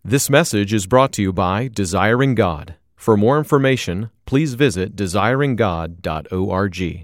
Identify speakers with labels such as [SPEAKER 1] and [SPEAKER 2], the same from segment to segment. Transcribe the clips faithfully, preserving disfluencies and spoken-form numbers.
[SPEAKER 1] This message is brought to you by Desiring God. For more information, please visit desiring god dot org.
[SPEAKER 2] It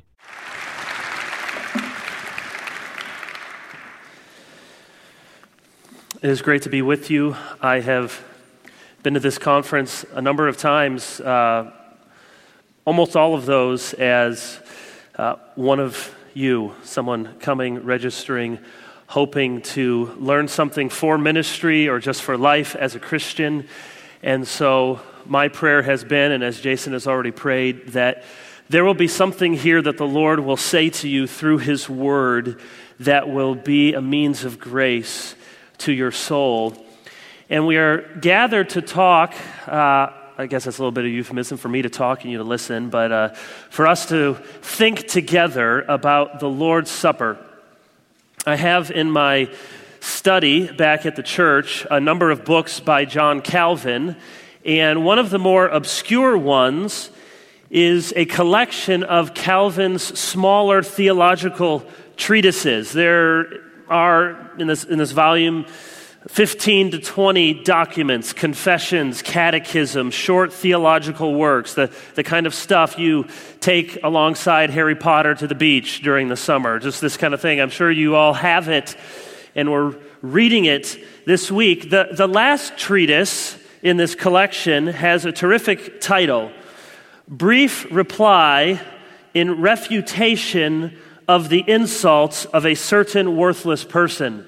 [SPEAKER 2] is great to be with you. I have been to this conference a number of times, uh, almost all of those as uh, one of you, someone coming, registering, hoping to learn something for ministry or just for life as a Christian. And so my prayer has been, and as Jason has already prayed, that there will be something here that the Lord will say to you through His Word that will be a means of grace to your soul. And we are gathered to talk, uh, I guess that's a little bit of euphemism for me to talk and you to listen, but uh, for us to think together about the Lord's Supper. I have in my study back at the church a number of books by John Calvin, and one of the more obscure ones is a collection of Calvin's smaller theological treatises. There are, in this, in this volume, fifteen to twenty documents, confessions, catechism, short theological works, the, the kind of stuff you take alongside Harry Potter to the beach during the summer, just this kind of thing. I'm sure you all have it, and we're reading it this week. The, the last treatise in this collection has a terrific title, Brief Reply in Refutation of the Insults of a Certain Worthless Person.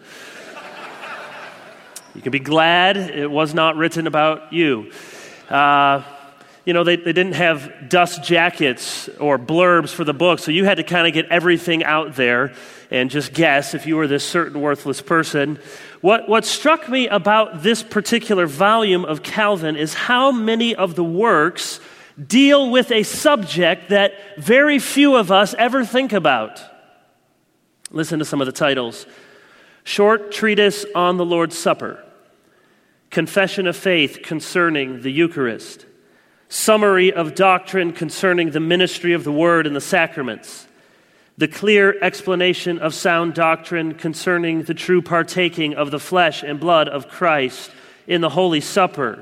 [SPEAKER 2] You can be glad it was not written about you. Uh, you know, they, they didn't have dust jackets or blurbs for the book, so you had to kind of get everything out there and just guess if you were this certain worthless person. What, what struck me about this particular volume of Calvin is how many of the works deal with a subject that very few of us ever think about. Listen to some of the titles. Short Treatise on the Lord's Supper. Confession of Faith concerning the Eucharist. Summary of Doctrine concerning the ministry of the Word and the Sacraments. The Clear Explanation of Sound Doctrine concerning the true partaking of the flesh and blood of Christ in the Holy Supper.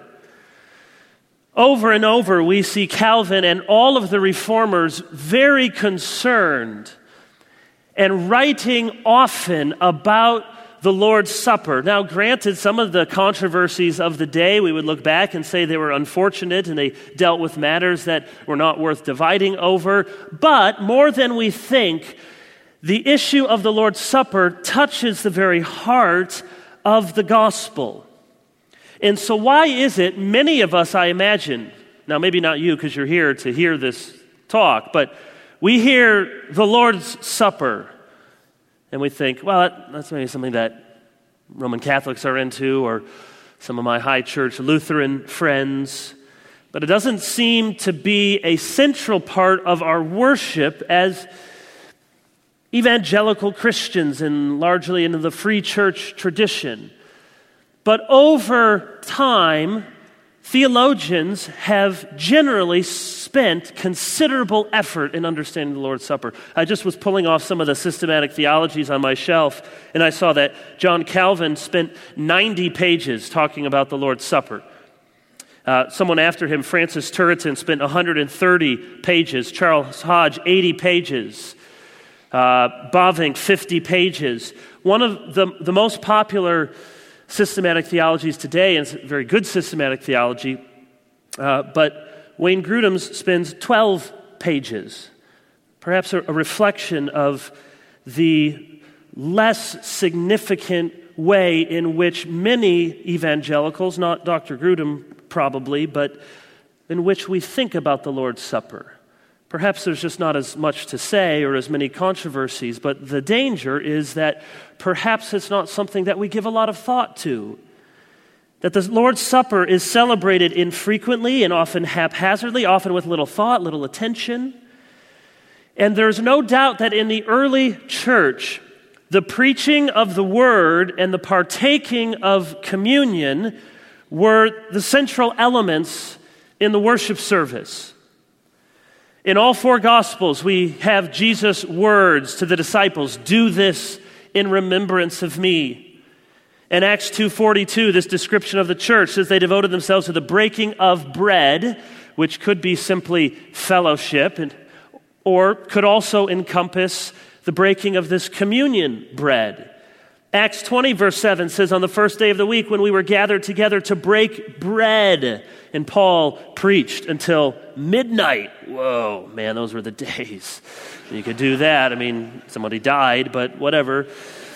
[SPEAKER 2] Over and over we see Calvin and all of the Reformers very concerned and writing often about the Lord's Supper. Now, granted, some of the controversies of the day, we would look back and say they were unfortunate and they dealt with matters that were not worth dividing over. But more than we think, the issue of the Lord's Supper touches the very heart of the gospel. And so why is it many of us, I imagine, now maybe not you because you're here to hear this talk, but we hear the Lord's Supper and we think, well, that, that's maybe something that Roman Catholics are into or some of my high church Lutheran friends. But it doesn't seem to be a central part of our worship as evangelical Christians and largely into the free church tradition. But over time, theologians have generally spent considerable effort in understanding the Lord's Supper. I just was pulling off some of the systematic theologies on my shelf, and I saw that John Calvin spent ninety pages talking about the Lord's Supper. Uh, someone after him, Francis Turretin, spent one hundred thirty pages. Charles Hodge, eighty pages. Uh, Bavinck, fifty pages. One of the, the most popular systematic theologies today, and it's very good systematic theology, uh, but Wayne Grudem spends twelve pages, perhaps a, a reflection of the less significant way in which many evangelicals, not Doctor Grudem probably, but in which we think about the Lord's Supper. Perhaps there's just not as much to say or as many controversies, but the danger is that perhaps it's not something that we give a lot of thought to. That the Lord's Supper is celebrated infrequently and often haphazardly, often with little thought, little attention. And there's no doubt that in the early church, the preaching of the Word and the partaking of communion were the central elements in the worship service. In all four Gospels, we have Jesus' words to the disciples, "Do this in remembrance of me." In Acts two forty-two, this description of the church says they devoted themselves to the breaking of bread, which could be simply fellowship, and, or could also encompass the breaking of this communion bread. Acts twenty, verse seven says, on the first day of the week when we were gathered together to break bread, and Paul preached until midnight. Whoa, man, those were the days. You could do that. I mean, somebody died, but whatever.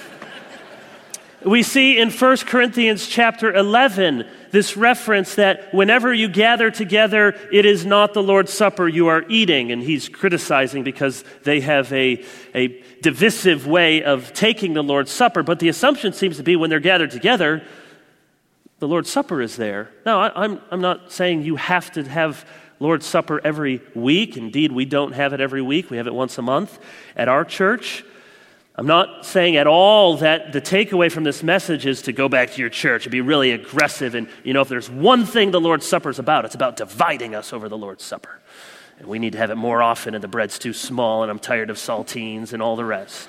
[SPEAKER 2] We see in First Corinthians chapter eleven this reference that whenever you gather together, it is not the Lord's Supper you are eating. And he's criticizing because they have a, a divisive way of taking the Lord's Supper. But the assumption seems to be when they're gathered together, the Lord's Supper is there. Now, I, I'm, I'm not saying you have to have Lord's Supper every week. Indeed, we don't have it every week. We have it once a month at our church. I'm not saying at all that the takeaway from this message is to go back to your church and be really aggressive. And, you know, if there's one thing the Lord's Supper is about, it's about dividing us over the Lord's Supper. And we need to have it more often, and the bread's too small, and I'm tired of saltines and all the rest.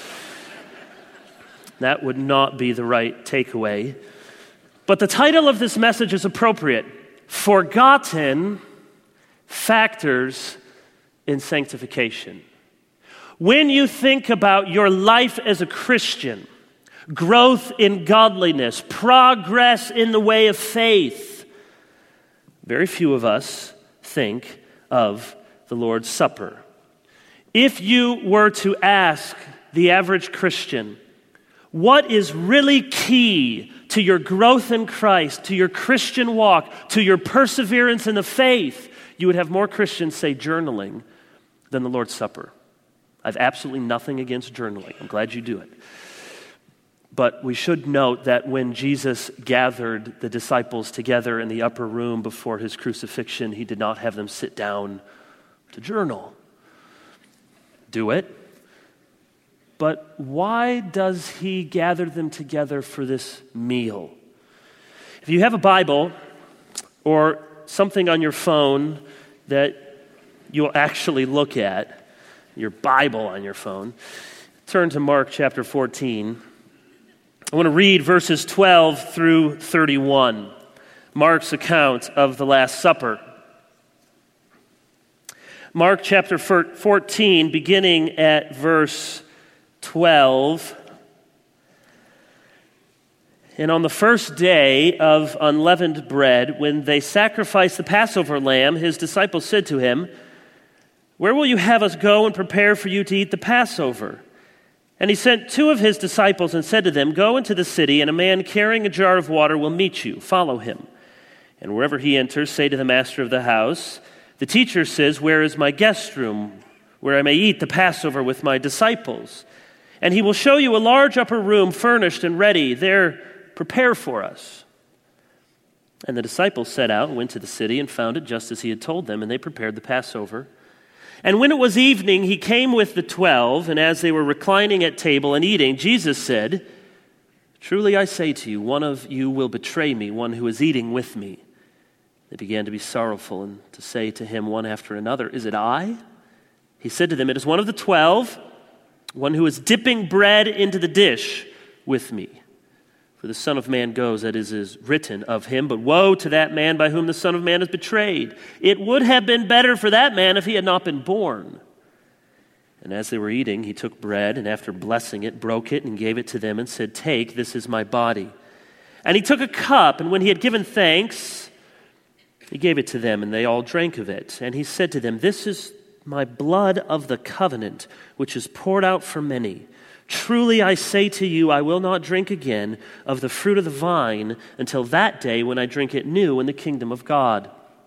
[SPEAKER 2] That would not be the right takeaway. But the title of this message is appropriate. Forgotten Factors in Sanctification. When you think about your life as a Christian, growth in godliness, progress in the way of faith, very few of us think of the Lord's Supper. If you were to ask the average Christian, what is really key to your growth in Christ, to your Christian walk, to your perseverance in the faith, you would have more Christians say journaling than the Lord's Supper. I have absolutely nothing against journaling. I'm glad you do it. But we should note that when Jesus gathered the disciples together in the upper room before his crucifixion, he did not have them sit down to journal. Do it. But why does he gather them together for this meal? If you have a Bible or something on your phone that you'll actually look at, your Bible on your phone, turn to Mark chapter fourteen. I want to read verses twelve through thirty-one, Mark's account of the Last Supper. Mark chapter fourteen, beginning at verse twelve. And on the first day of unleavened bread, when they sacrificed the Passover lamb, his disciples said to him, "Where will you have us go and prepare for you to eat the Passover?" And he sent two of his disciples and said to them, "Go into the city, and a man carrying a jar of water will meet you. Follow him. And wherever he enters, say to the master of the house, 'The teacher says, where is my guest room, where I may eat the Passover with my disciples?' And he will show you a large upper room furnished and ready. There prepare for us." And the disciples set out and went to the city and found it just as he had told them, and they prepared the Passover. And when it was evening, he came with the twelve, and as they were reclining at table and eating, Jesus said, "Truly I say to you, one of you will betray me, one who is eating with me." They began to be sorrowful and to say to him one after another, "Is it I?" He said to them, "It is one of the twelve, one who is dipping bread into the dish with me. For the Son of Man goes, as is written of him, but woe to that man by whom the Son of Man is betrayed. It would have been better for that man if he had not been born." And as they were eating, he took bread, and after blessing it, broke it and gave it to them and said, "Take, this is my body." And he took a cup, and when he had given thanks, he gave it to them, and they all drank of it. And he said to them, "This is my blood of the covenant, which is poured out for many. Truly I say to you, I will not drink again of the fruit of the vine until that day when I drink it new in the kingdom of God."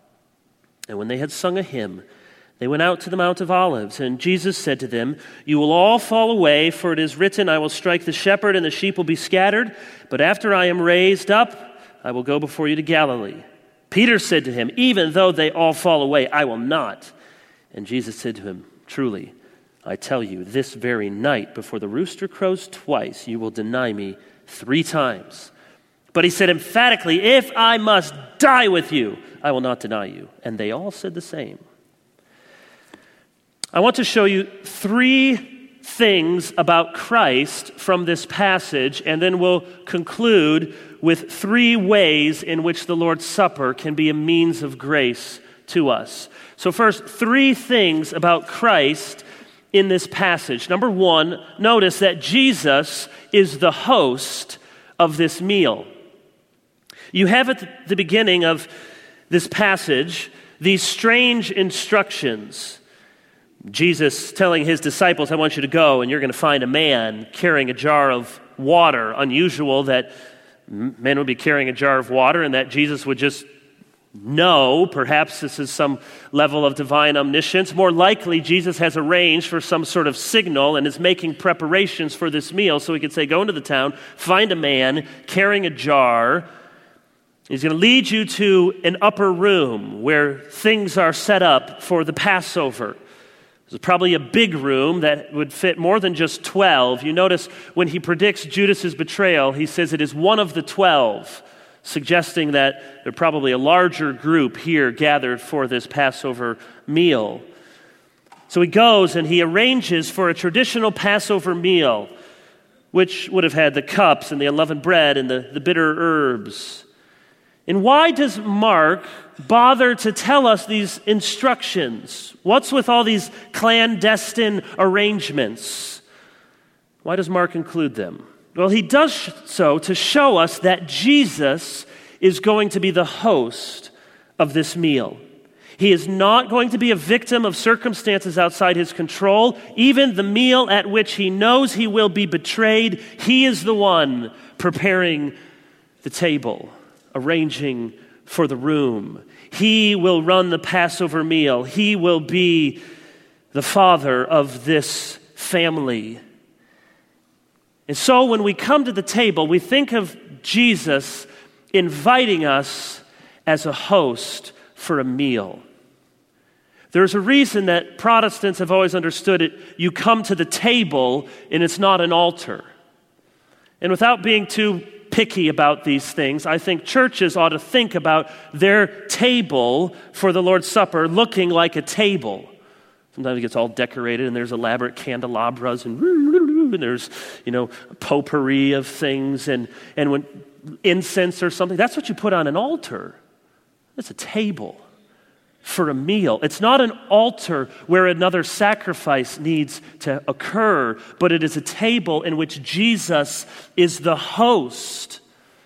[SPEAKER 2] And when they had sung a hymn, they went out to the Mount of Olives. And Jesus said to them, "You will all fall away, for it is written, I will strike the shepherd and the sheep will be scattered. But after I am raised up, I will go before you to Galilee." Peter said to him, "Even though they all fall away, I will not." And Jesus said to him, "Truly, I tell you, this very night, before the rooster crows twice, you will deny me three times." But he said emphatically, "If I must die with you, I will not deny you." And they all said the same. I want to show you three things about Christ from this passage, and then we'll conclude with three ways in which the Lord's Supper can be a means of grace to us. So first, three things about Christ in this passage. Number one, notice that Jesus is the host of this meal. You have at the beginning of this passage these strange instructions. Jesus telling his disciples, I want you to go and you're going to find a man carrying a jar of water. Unusual that men would be carrying a jar of water and that Jesus would just know. Perhaps this is some level of divine omniscience. More likely, Jesus has arranged for some sort of signal and is making preparations for this meal so he could say, go into the town, find a man carrying a jar. He's going to lead you to an upper room where things are set up for the Passover. It's probably a big room that would fit more than just twelve. You notice when he predicts Judas's betrayal, he says it is one of the twelve, suggesting that there's probably a larger group here gathered for this Passover meal. So he goes and he arranges for a traditional Passover meal, which would have had the cups and the unleavened bread and the, the bitter herbs. And why does Mark bother to tell us these instructions? What's with all these clandestine arrangements? Why does Mark include them? Well, he does so to show us that Jesus is going to be the host of this meal. He is not going to be a victim of circumstances outside his control. Even the meal at which he knows he will be betrayed, he is the one preparing the table, arranging for the room. He will run the Passover meal. He will be the father of this family. And so when we come to the table, we think of Jesus inviting us as a host for a meal. There's a reason that Protestants have always understood it. You come to the table and it's not an altar. And without being too picky about these things, I think churches ought to think about their table for the Lord's Supper looking like a table. Sometimes it gets all decorated and there's elaborate candelabras and, and there's, you know, potpourri of things and, and when incense or something. That's what you put on an altar. It's a table for a meal. It's not an altar where another sacrifice needs to occur, but it is a table in which Jesus is the host.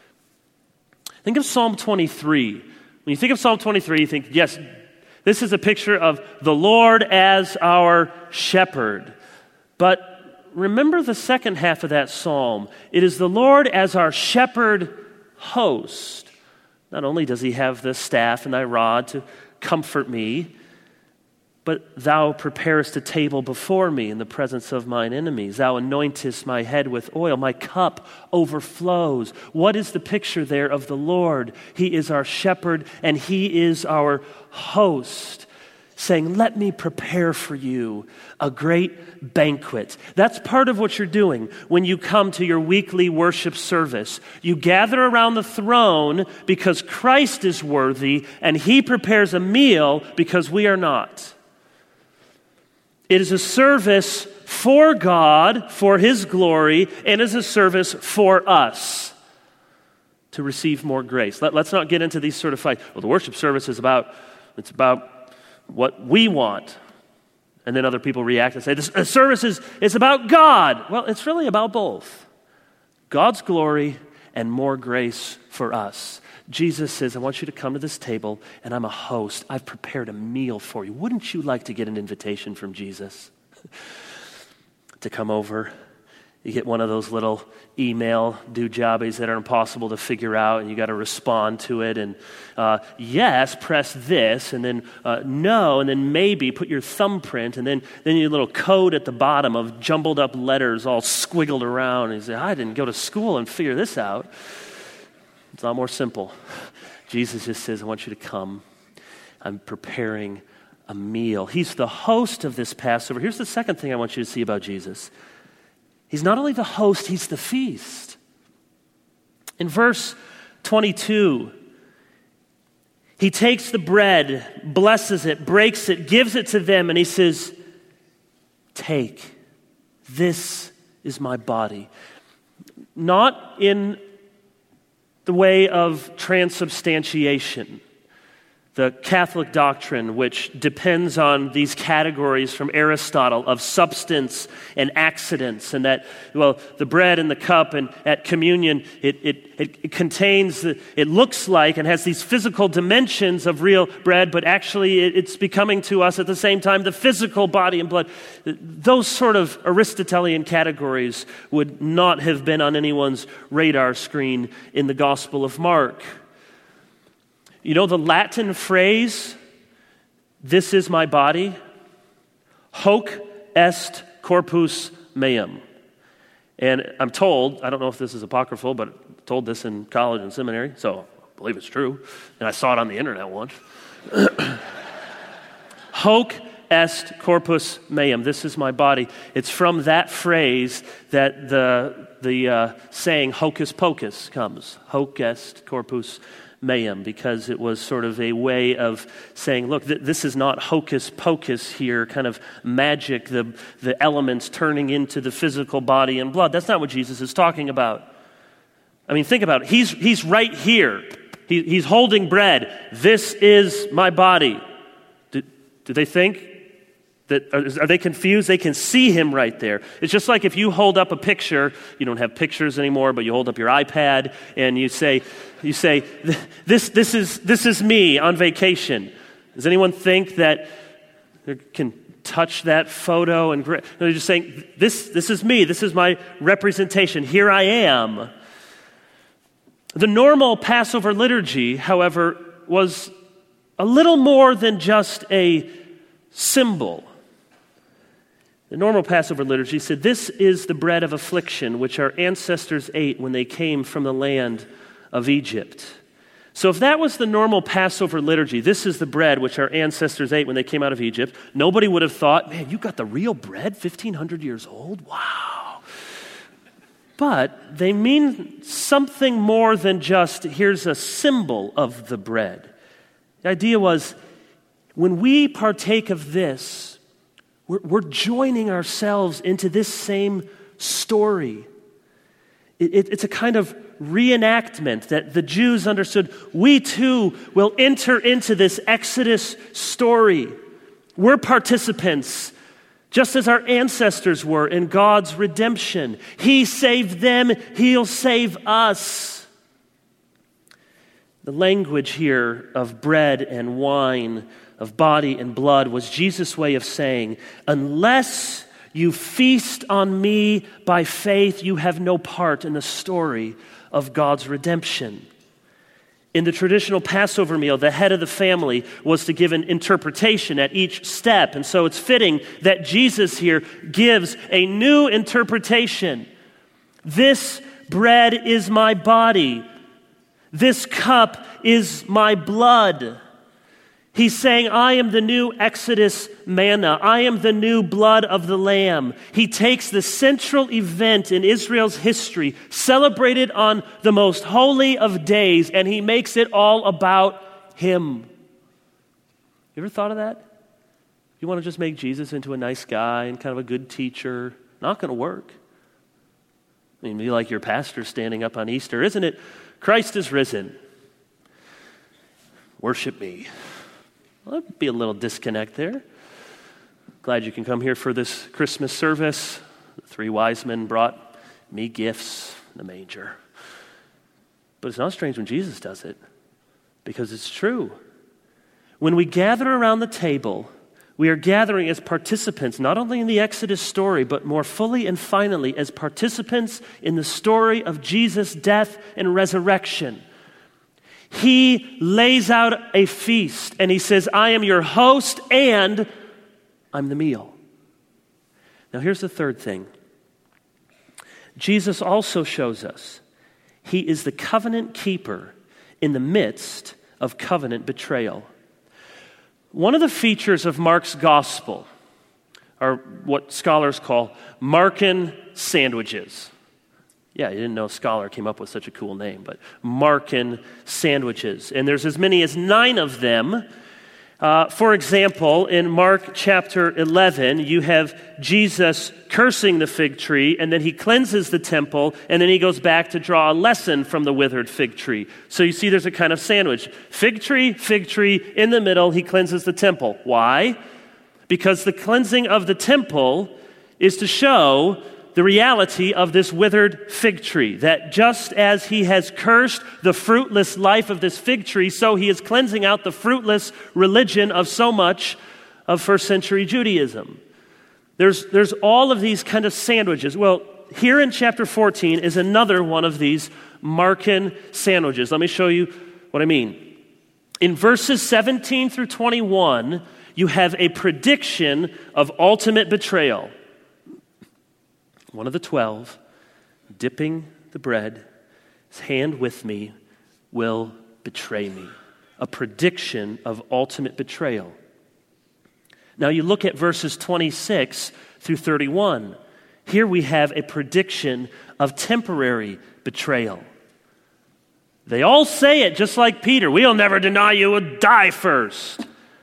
[SPEAKER 2] Think of Psalm twenty-three. When you think of Psalm twenty-three, you think, yes, this is a picture of the Lord as our shepherd. But remember the second half of that psalm. It is the Lord as our shepherd host. Not only does he have the staff and thy rod to comfort me, but thou preparest a table before me in the presence of mine enemies. Thou anointest my head with oil. My cup overflows. What is the picture there of the Lord? He is our shepherd and he is our host, saying, let me prepare for you a great banquet. That's part of what you're doing when you come to your weekly worship service. You gather around the throne because Christ is worthy and he prepares a meal because we are not. It is a service for God, for his glory, and is a service for us to receive more grace. Let, let's not get into these sort of fights. Well, the worship service is about, it's about what we want. And then other people react and say, this service is, is about God. Well, it's really about both. God's glory and more grace for us. Jesus says, I want you to come to this table and I'm a host. I've prepared a meal for you. Wouldn't you like to get an invitation from Jesus to come over? You get one of those little email do-jobbies that are impossible to figure out, and you got to respond to it. And uh, yes, press this, and then uh, no, and then maybe put your thumbprint, and then then your little code at the bottom of jumbled up letters all squiggled around. And you say, I didn't go to school and figure this out. It's a lot more simple. Jesus just says, I want you to come. I'm preparing a meal. He's the host of this Passover. Here's the second thing I want you to see about Jesus. He's not only the host, he's the feast. In verse twenty-two, he takes the bread, blesses it, breaks it, gives it to them, and he says, take, this is my body. Not in the way of transubstantiation, the Catholic doctrine, which depends on these categories from Aristotle of substance and accidents, and that, well, the bread and the cup and at communion, it, it, it, it contains, the, it looks like and has these physical dimensions of real bread, but actually it, it's becoming to us at the same time the physical body and blood. Those sort of Aristotelian categories would not have been on anyone's radar screen in the Gospel of Mark. You know the Latin phrase, this is my body? Hoc est corpus meum. And I'm told, I don't know if this is apocryphal, but I'm told this in college and seminary, so I believe it's true. And I saw it on the internet once. Hoc est corpus meum. This is my body. It's from that phrase that the, the uh, saying hocus pocus comes. Hoc est corpus meum, because it was sort of a way of saying, look, th- this is not hocus pocus here, kind of magic, the, the elements turning into the physical body and blood. That's not what Jesus is talking about. I mean, think about it. He's, he's right here. He, he's holding bread. This is my body. Do, do they think that, are, are they confused? They can see him right there. It's just like if you hold up a picture, you don't have pictures anymore, but you hold up your iPad and you say, you say, this, this is, this is me on vacation. Does anyone think that they can touch that photo? And they're just saying, this, this is me. This is my representation. Here I am. The normal Passover liturgy, however, was a little more than just a symbol. The normal Passover liturgy said, this is the bread of affliction which our ancestors ate when they came from the land of Egypt. So if that was the normal Passover liturgy, this is the bread which our ancestors ate when they came out of Egypt, nobody would have thought, man, you got the real bread, fifteen hundred years old? Wow. But they mean something more than just, here's a symbol of the bread. The idea was, when we partake of this, We're, we're joining ourselves into this same story. It, it, it's a kind of reenactment that the Jews understood. We too will enter into this Exodus story. We're participants, just as our ancestors were in God's redemption. He saved them, He'll save us. The language here of bread and wine, of body and blood, was Jesus' way of saying, unless you feast on me by faith, you have no part in the story of God's redemption. In the traditional Passover meal, the head of the family was to give an interpretation at each step. And so it's fitting that Jesus here gives a new interpretation. This bread is my body. This cup is my blood. He's saying, I am the new Exodus manna. I am the new blood of the Lamb. He takes the central event in Israel's history, celebrated on the most holy of days, and he makes it all about him. You ever thought of that? You want to just make Jesus into a nice guy and kind of a good teacher? Not going to work. I mean, be like your pastor standing up on Easter. Isn't it? Christ is risen. Worship me. Well, there'd be a little disconnect there. Glad you can come here for this Christmas service. The three wise men brought me gifts in the manger. But it's not strange when Jesus does it, because it's true. When we gather around the table, we are gathering as participants, not only in the Exodus story, but more fully and finally as participants in the story of Jesus' death and resurrection. He lays out a feast and he says, I am your host and I'm the meal. Now here's the third thing. Jesus also shows us he is the covenant keeper in the midst of covenant betrayal. One of the features of Mark's gospel are what scholars call Markan sandwiches. Yeah, you didn't know a scholar came up with such a cool name, but Markan sandwiches. And there's as many as nine of them. Uh, for example, in Mark chapter eleven, you have Jesus cursing the fig tree, and then he cleanses the temple, and then he goes back to draw a lesson from the withered fig tree. So you see there's a kind of sandwich. Fig tree, fig tree, in the middle, he cleanses the temple. Why? Because the cleansing of the temple is to show the reality of this withered fig tree, that just as he has cursed the fruitless life of this fig tree, so he is cleansing out the fruitless religion of so much of first century Judaism. There's, there's all of these kind of sandwiches. Well, here in chapter fourteen is another one of these Markan sandwiches. Let me show you what I mean. In verses seventeen through twenty-one, you have a prediction of ultimate betrayal. One of the twelve, dipping the bread, his hand with me, will betray me. A prediction of ultimate betrayal. Now you look at verses twenty-six through thirty-one. Here we have a prediction of temporary betrayal. They all say it just like Peter. We'll never deny you, we'll die first.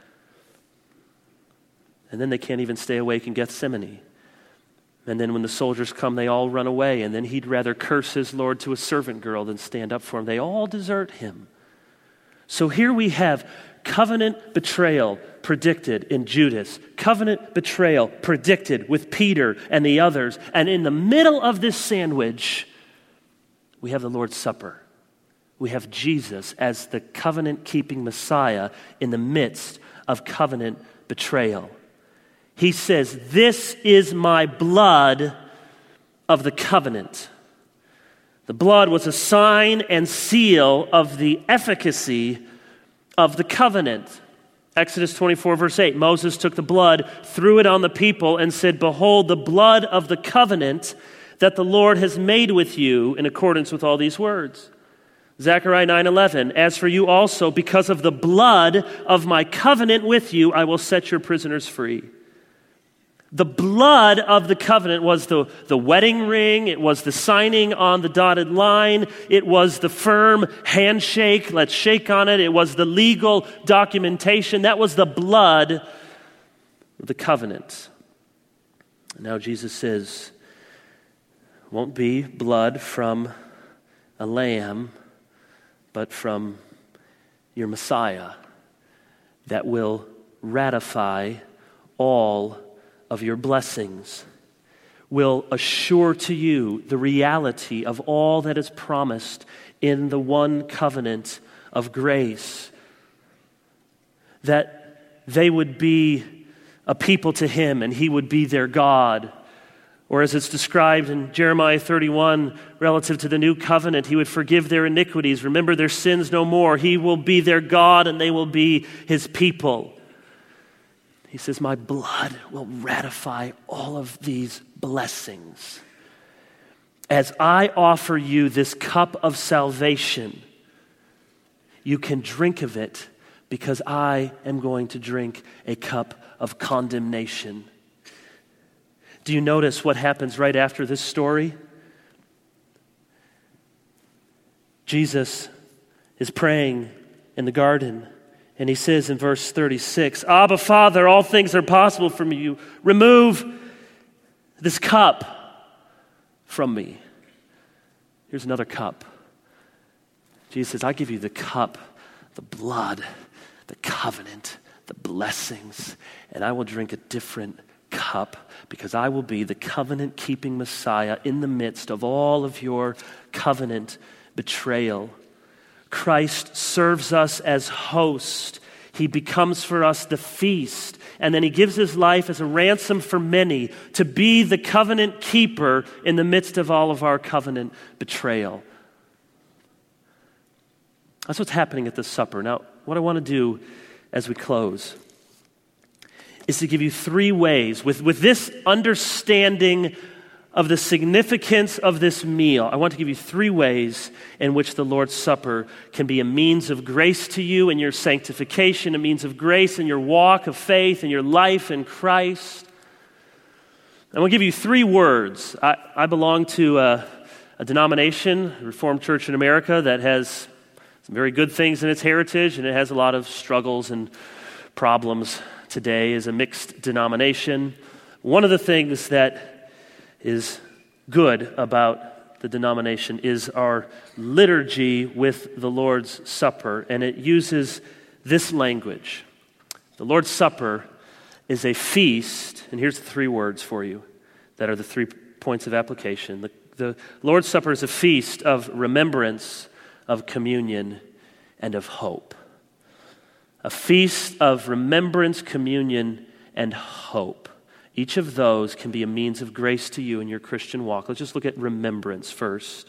[SPEAKER 2] And then they can't even stay awake in Gethsemane. And then when the soldiers come, they all run away. And then he'd rather curse his Lord to a servant girl than stand up for him. They all desert him. So here we have covenant betrayal predicted in Judas. Covenant betrayal predicted with Peter and the others. And in the middle of this sandwich, we have the Lord's Supper. We have Jesus as the covenant-keeping Messiah in the midst of covenant betrayal. He says, "This is my blood of the covenant." The blood was a sign and seal of the efficacy of the covenant. Exodus twenty-four, verse eight, Moses took the blood, threw it on the people, and said, "Behold, the blood of the covenant that the Lord has made with you in accordance with all these words." Zechariah nine eleven, "As for you also, because of the blood of my covenant with you, I will set your prisoners free." The blood of the covenant was the, the wedding ring. It was the signing on the dotted line. It was the firm handshake. Let's shake on it. It was the legal documentation. That was the blood of the covenant. And now Jesus says, won't be blood from a lamb, but from your Messiah that will ratify all of your blessings, will assure to you the reality of all that is promised in the one covenant of grace, that they would be a people to him and he would be their God. Or as it's described in Jeremiah thirty-one, relative to the new covenant, he would forgive their iniquities, remember their sins no more. He will be their God and they will be his people. He says, my blood will ratify all of these blessings. As I offer you this cup of salvation, you can drink of it because I am going to drink a cup of condemnation. Do you notice what happens right after this story? Jesus is praying in the garden. And he says in verse thirty-six, Abba, Father, all things are possible for you. Remove this cup from me. Here's another cup. Jesus says, I give you the cup, the blood, the covenant, the blessings, and I will drink a different cup because I will be the covenant-keeping Messiah in the midst of all of your covenant betrayal. Christ serves us as host. He becomes for us the feast. And then he gives his life as a ransom for many to be the covenant keeper in the midst of all of our covenant betrayal. That's what's happening at this supper. Now, what I want to do as we close is to give you three ways with, with this understanding of the significance of this meal. I want to give you three ways in which the Lord's Supper can be a means of grace to you in your sanctification, a means of grace in your walk of faith, in your life in Christ. I want to give you three words. I, I belong to a, a denomination, a Reformed Church in America, that has some very good things in its heritage, and it has a lot of struggles and problems today is a mixed denomination. One of the things that is good about the denomination is our liturgy with the Lord's Supper, and it uses this language. The Lord's Supper is a feast, and here's the three words for you that are the three points of application. The, the Lord's Supper is a feast of remembrance, of communion, and of hope. A feast of remembrance, communion, and hope. Each of those can be a means of grace to you in your Christian walk. Let's just look at remembrance first.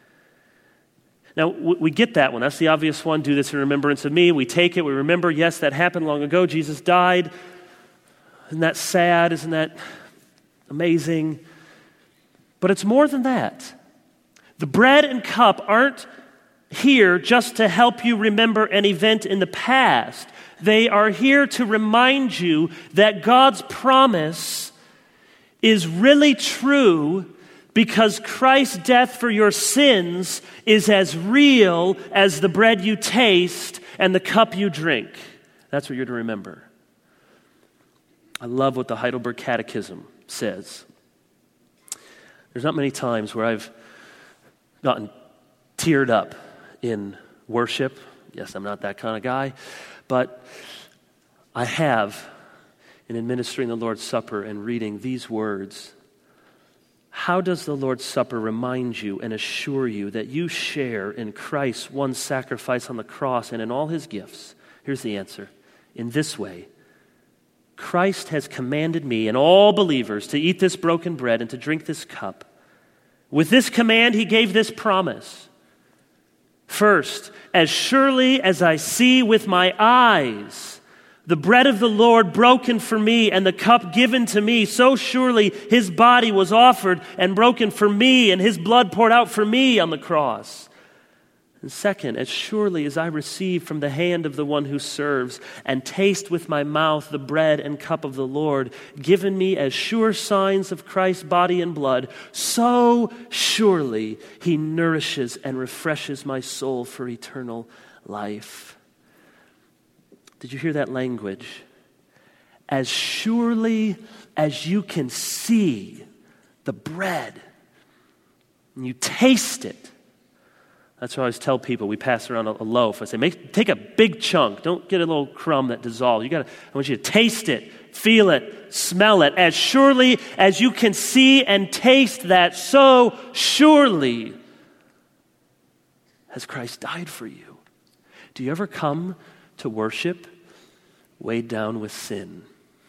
[SPEAKER 2] Now, we get that one. That's the obvious one. Do this in remembrance of me. We take it. We remember, yes, that happened long ago. Jesus died. Isn't that sad? Isn't that amazing? But it's more than that. The bread and cup aren't here just to help you remember an event in the past. They are here to remind you that God's promise is really true because Christ's death for your sins is as real as the bread you taste and the cup you drink. That's what you're to remember. I love what the Heidelberg Catechism says. There's not many times where I've gotten teared up in worship. Yes, I'm not that kind of guy, but I have in administering the Lord's Supper and reading these words. How does the Lord's Supper remind you and assure you that you share in Christ's one sacrifice on the cross and in all his gifts? Here's the answer. In this way, Christ has commanded me and all believers to eat this broken bread and to drink this cup. With this command, he gave this promise. First, as surely as I see with my eyes the bread of the Lord broken for me and the cup given to me, so surely his body was offered and broken for me and his blood poured out for me on the cross. And second, as surely as I receive from the hand of the one who serves and taste with my mouth the bread and cup of the Lord, given me as sure signs of Christ's body and blood, so surely he nourishes and refreshes my soul for eternal life. Did you hear that language? As surely as you can see the bread and you taste it. That's what I always tell people. We pass around a, a loaf. I say, make, take a big chunk. Don't get a little crumb that dissolves. You got. I want you to taste it, feel it, smell it. As surely as you can see and taste that, so surely has Christ died for you. Do you ever come to worship weighed down with sin?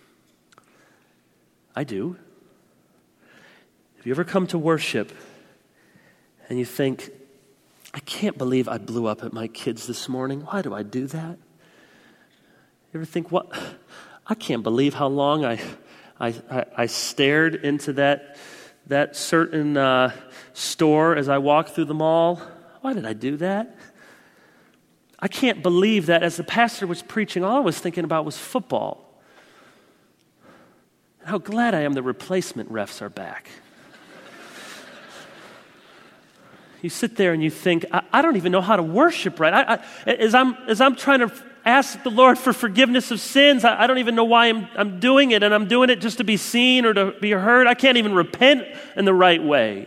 [SPEAKER 2] I do. Have you ever come to worship and you think, I can't believe I blew up at my kids this morning. Why do I do that? You ever think, what? I can't believe how long I I, I, I stared into that, that certain uh, store as I walked through the mall. Why did I do that? I can't believe that as the pastor was preaching, all I was thinking about was football. And how glad I am the replacement refs are back. You sit there and you think, I, I don't even know how to worship right. I, I, as, I'm, as I'm trying to ask the Lord for forgiveness of sins, I, I don't even know why I'm, I'm doing it, and I'm doing it just to be seen or to be heard. I can't even repent in the right way.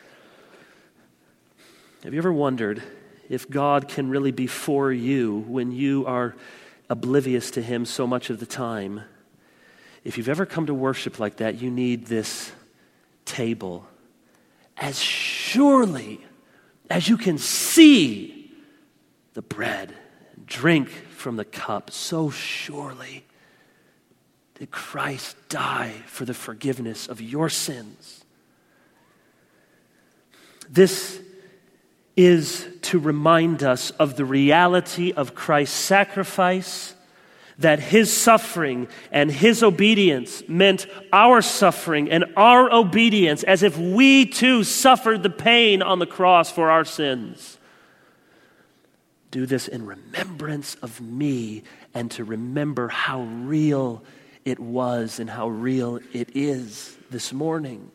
[SPEAKER 2] Have you ever wondered if God can really be for you when you are oblivious to him so much of the time? If you've ever come to worship like that, you need this table. As surely as you can see the bread and drink from the cup, so surely did Christ die for the forgiveness of your sins. This is to remind us of the reality of Christ's sacrifice, that his suffering and his obedience meant our suffering and our obedience, as if we too suffered the pain on the cross for our sins. Do this in remembrance of me, and to remember how real it was and how real it is this morning.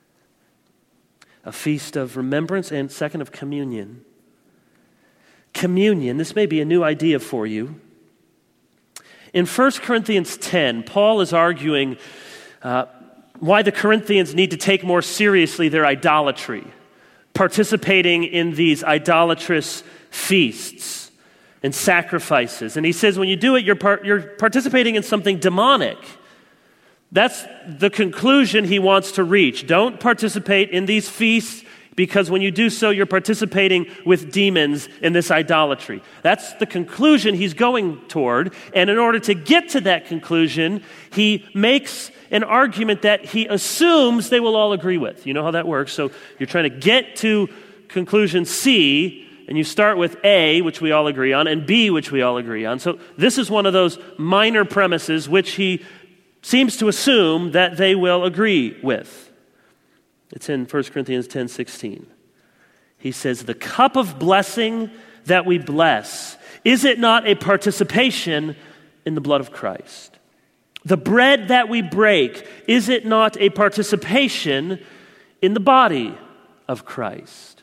[SPEAKER 2] A feast of remembrance, and second, of communion. Communion, this may be a new idea for you. In First Corinthians ten, Paul is arguing uh, why the Corinthians need to take more seriously their idolatry, participating in these idolatrous feasts and sacrifices. And he says when you do it, you're, par- you're participating in something demonic. That's the conclusion he wants to reach. Don't participate in these feasts, because when you do so, you're participating with demons in this idolatry. That's the conclusion he's going toward. And in order to get to that conclusion, he makes an argument that he assumes they will all agree with. You know how that works. So you're trying to get to conclusion C, and you start with A, which we all agree on, and B, which we all agree on. So this is one of those minor premises which he seems to assume that they will agree with. It's in First Corinthians ten sixteen. He says, the cup of blessing that we bless, is it not a participation in the blood of Christ? The bread that we break, is it not a participation in the body of Christ?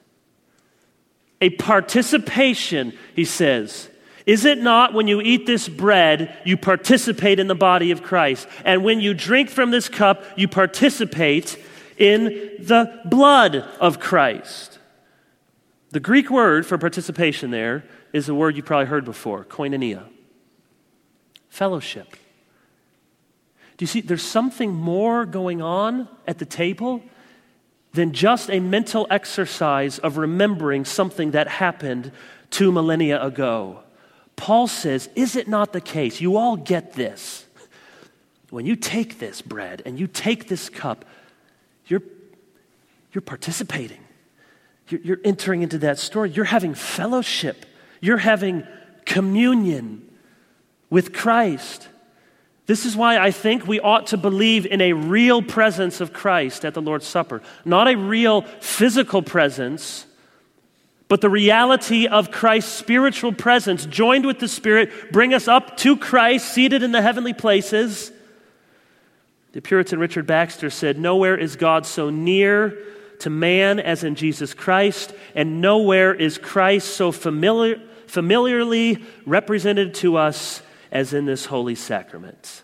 [SPEAKER 2] A participation, he says. Is it not when you eat this bread, you participate in the body of Christ? And when you drink from this cup, you participate in the blood of Christ. The Greek word for participation there is a word you probably heard before, koinonia. Fellowship. Do you see, there's something more going on at the table than just a mental exercise of remembering something that happened two millennia ago. Paul says, is it not the case? You all get this. When you take this bread and you take this cup, you're, you're participating. You're, you're entering into that story. You're having fellowship. You're having communion with Christ. This is why I think we ought to believe in a real presence of Christ at the Lord's Supper. Not a real physical presence, but the reality of Christ's spiritual presence joined with the Spirit bring us up to Christ, seated in the heavenly places. The Puritan Richard Baxter said, nowhere is God so near to man as in Jesus Christ, and nowhere is Christ so familiar, familiarly represented to us as in this holy sacrament.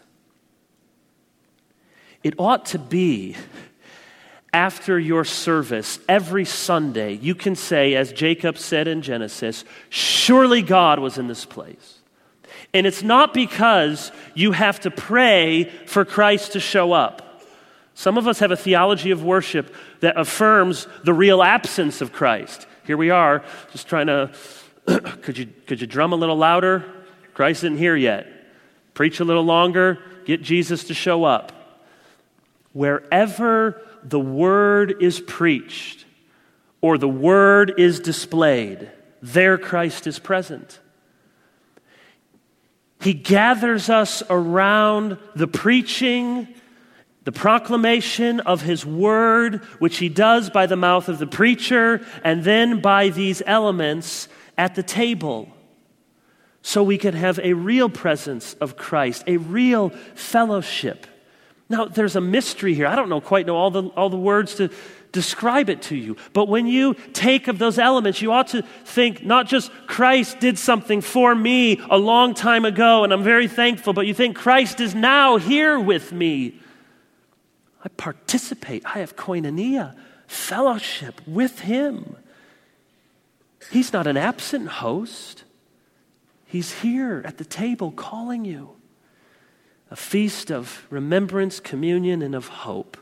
[SPEAKER 2] It ought to be after your service every Sunday, you can say, as Jacob said in Genesis, surely God was in this place. And it's not because you have to pray for Christ to show up. Some of us have a theology of worship that affirms the real absence of Christ. Here we are, just trying to, could you could you drum a little louder? Christ isn't here yet. Preach a little longer, get Jesus to show up. Wherever the word is preached or the word is displayed, there Christ is present. He gathers us around the preaching, the proclamation of his word, which he does by the mouth of the preacher, and then by these elements at the table, so we can have a real presence of Christ, a real fellowship. Now, there's a mystery here. I don't know quite know all the all the words to describe it to you. But when you take of those elements, you ought to think not just Christ did something for me a long time ago and I'm very thankful, but you think Christ is now here with me. I participate. I have koinonia, fellowship with him. He's not an absent host. He's here at the table calling you. A feast of remembrance, communion, and of hope.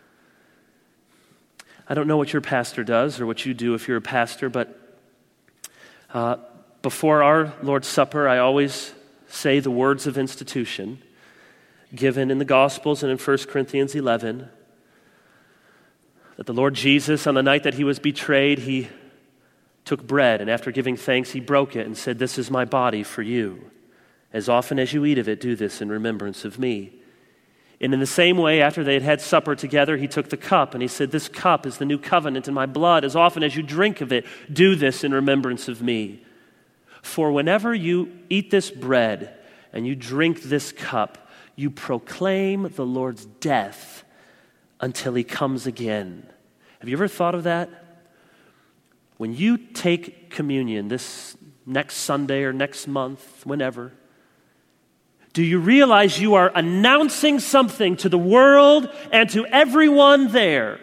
[SPEAKER 2] I don't know what your pastor does or what you do if you're a pastor, but uh, before our Lord's Supper, I always say the words of institution given in the Gospels and in First Corinthians eleven, that the Lord Jesus, on the night that he was betrayed, he took bread, and after giving thanks, he broke it and said, "This is my body for you. As often as you eat of it, do this in remembrance of me." And in the same way, after they had had supper together, he took the cup and he said, "This cup is the new covenant in my blood. As often as you drink of it, do this in remembrance of me. For whenever you eat this bread and you drink this cup, you proclaim the Lord's death until he comes again." Have you ever thought of that? When you take communion this next Sunday or next month, whenever, Do you realize you are announcing something to the world and to everyone there?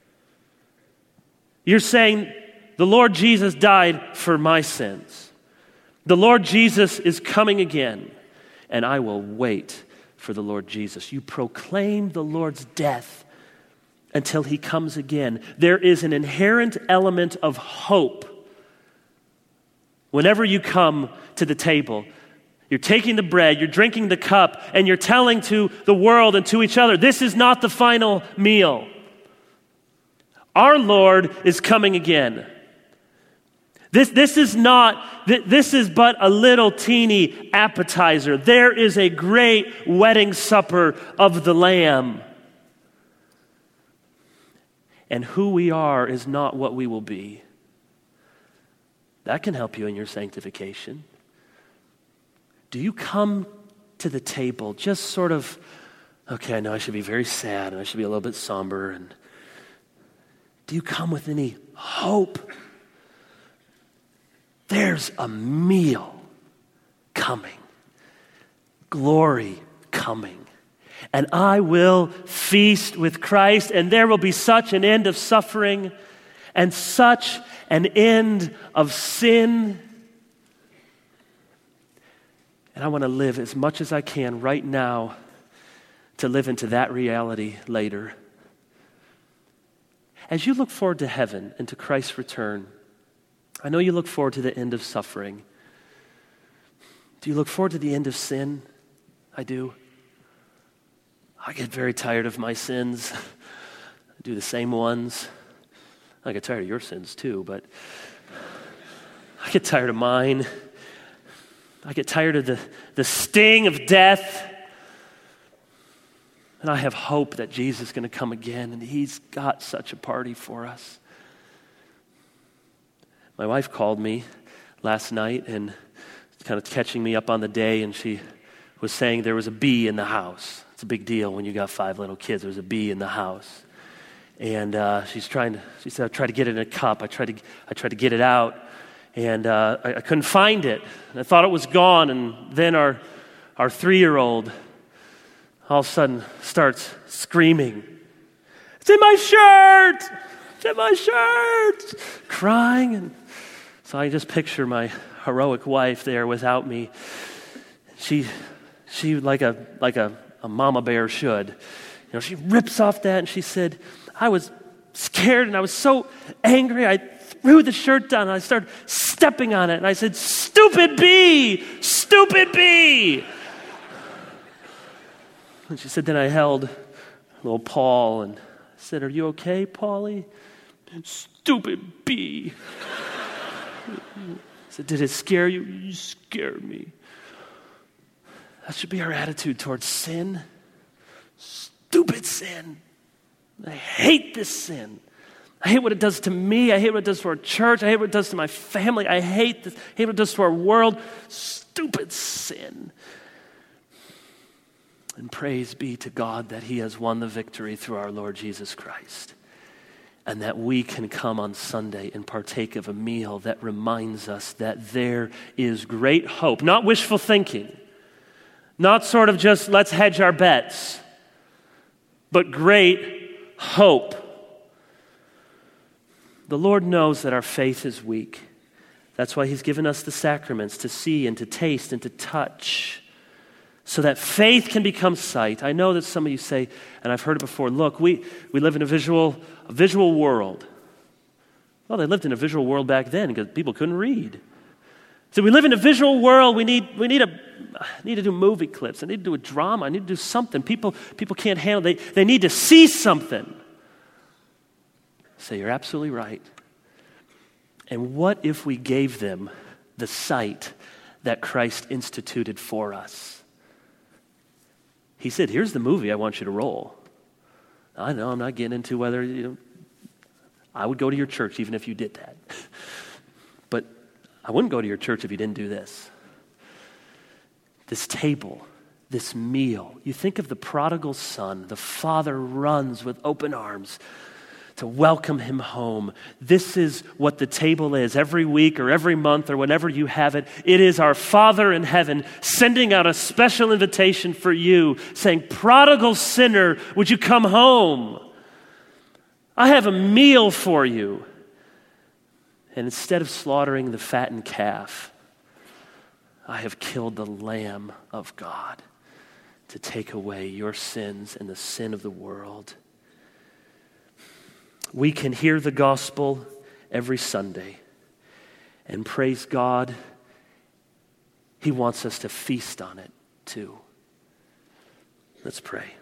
[SPEAKER 2] You're saying, the Lord Jesus died for my sins. The Lord Jesus is coming again, and I will wait for the Lord Jesus. You proclaim the Lord's death until he comes again. There is an inherent element of hope whenever you come to the table. You're taking the bread, you're drinking the cup, and you're telling to the world and to each other, this is not the final meal. Our Lord is coming again. This, this is not, this is but a little teeny appetizer. There is a great wedding supper of the Lamb. And who we are is not what we will be. That can help you in your sanctification. Do you come to the table just sort of, okay, I know I should be very sad and I should be a little bit somber. And do you come with any hope? There's a meal coming, glory coming, and I will feast with Christ, and there will be such an end of suffering and such an end of sin. And I want to live as much as I can right now to live into that reality later. As you look forward to heaven and to Christ's return, I know you look forward to the end of suffering. Do you look forward to the end of sin? I do. I get very tired of my sins. I do the same ones. I get tired of your sins too, but I get tired of mine. I get tired of the, the sting of death. And I have hope that Jesus is going to come again, and he's got such a party for us. My wife called me last night and kind of catching me up on the day, and she was saying there was a bee in the house. It's a big deal when you got five little kids. There was a bee in the house. And uh, she's trying to, she said, I tried to get it in a cup. I tried to, I tried to get it out, and uh, I, I couldn't find it. And I thought it was gone, and then our, our three-year-old all of a sudden starts screaming, it's in my shirt! It's in my shirt! Crying, and so I just picture my heroic wife there without me. She, she like a like a, a mama bear should. You know, she rips off that and she said, I was scared and I was so angry. I threw the shirt down and I started stepping on it. And I said, stupid bee! Stupid bee! And she said, then I held little Paul and I said, are you okay, Paulie? Stupid bee. I said, did it scare you? You scared me. That should be our attitude towards sin. Stupid sin. I hate this sin. I hate what it does to me. I hate what it does to our church. I hate what it does to my family. I hate this. I hate what it does to our world. Stupid sin. And praise be to God that he has won the victory through our Lord Jesus Christ. And that we can come on Sunday and partake of a meal that reminds us that there is great hope, not wishful thinking, not sort of just let's hedge our bets, but great hope. The Lord knows that our faith is weak. That's why he's given us the sacraments to see and to taste and to touch, so that faith can become sight. I know that some of you say, and I've heard it before, look, we, we live in a visual, a visual world. Well, they lived in a visual world back then because people couldn't read. So we live in a visual world. We need we need a I need to do movie clips. I need to do a drama. I need to do something. People people can't handle it. They, they need to see something. So you're absolutely right. And what if we gave them the sight that Christ instituted for us? He said, here's the movie I want you to roll. I know I'm not getting into whether, you know, I would go to your church even if you did that. But I wouldn't go to your church if you didn't do this. This table, this meal. You think of the prodigal son. The father runs with open arms to welcome him home. This is what the table is every week or every month or whenever you have it. It is our Father in heaven sending out a special invitation for you, saying, prodigal sinner, would you come home? I have a meal for you. And instead of slaughtering the fattened calf, I have killed the Lamb of God to take away your sins and the sin of the world. We can hear the gospel every Sunday and praise God. He wants us to feast on it too. Let's pray.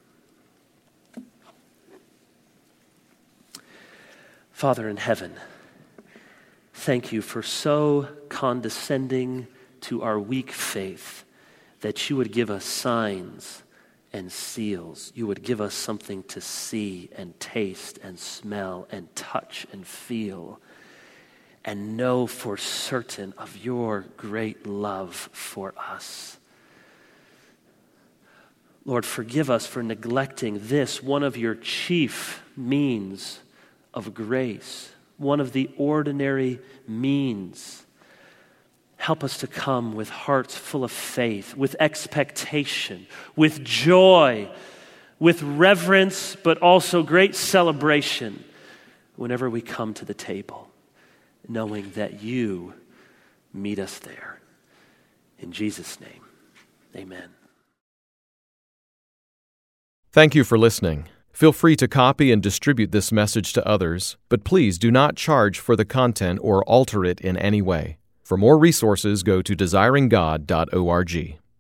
[SPEAKER 2] Father in heaven, thank you for so condescending to our weak faith that you would give us signs and seals. You would give us something to see and taste and smell and touch and feel and know for certain of your great love for us. Lord, forgive us for neglecting this, one of your chief means of grace, one of the ordinary means. Help us to come with hearts full of faith, with expectation, with joy, with reverence, but also great celebration whenever we come to the table, knowing that you meet us there. In Jesus' name, amen.
[SPEAKER 1] Thank you for listening. Feel free to copy and distribute this message to others, but please do not charge for the content or alter it in any way. For more resources, go to desiring god dot org.